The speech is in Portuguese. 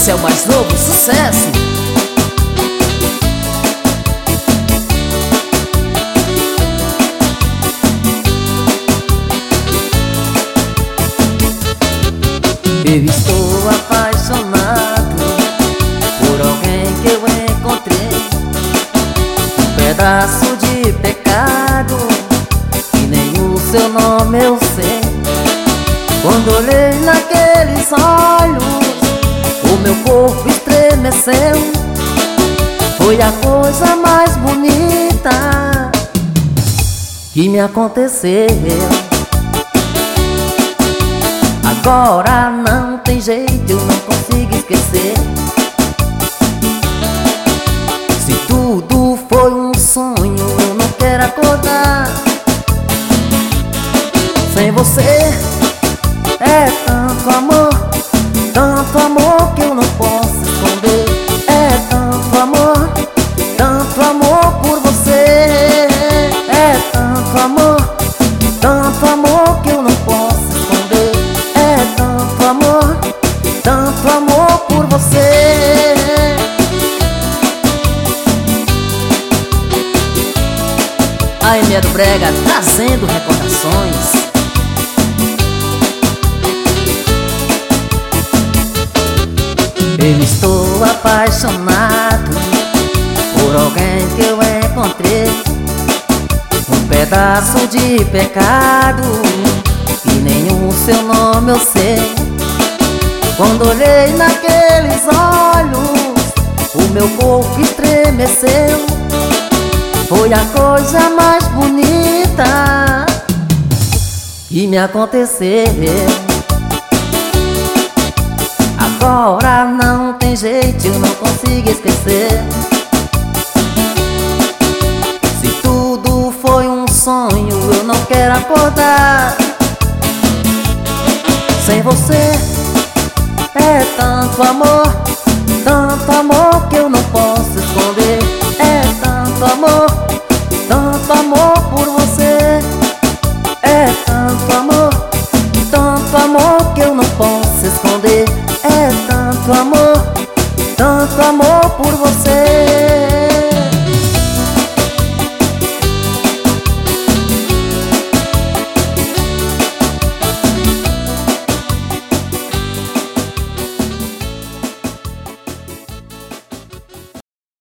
Esse é o mais novo sucesso. Eu estou apaixonado por alguém que eu encontrei, um pedaço de pecado e nem o seu nome eu sei. Quando olhei naqueles olhos, o meu corpo estremeceu. Foi a coisa mais bonita que me aconteceu. Agora não tem jeito, eu não consigo esquecer. Se tudo foi um sonho, eu não quero acordar. Sem você é tanto amor que eu não posso esconder. É tanto amor por você. É tanto amor que eu não posso esconder. É tanto amor por você. A Enéa do Brega trazendo recordações. Eu estou apaixonado por alguém que eu encontrei, um pedaço de pecado e nenhum seu nome eu sei. Quando olhei naqueles olhos, o meu corpo estremeceu. Foi a coisa mais bonita que me aconteceu. Agora não tem jeito, eu não consigo esquecer. Se tudo foi um sonho, eu não quero acordar. Sem você é tanto amor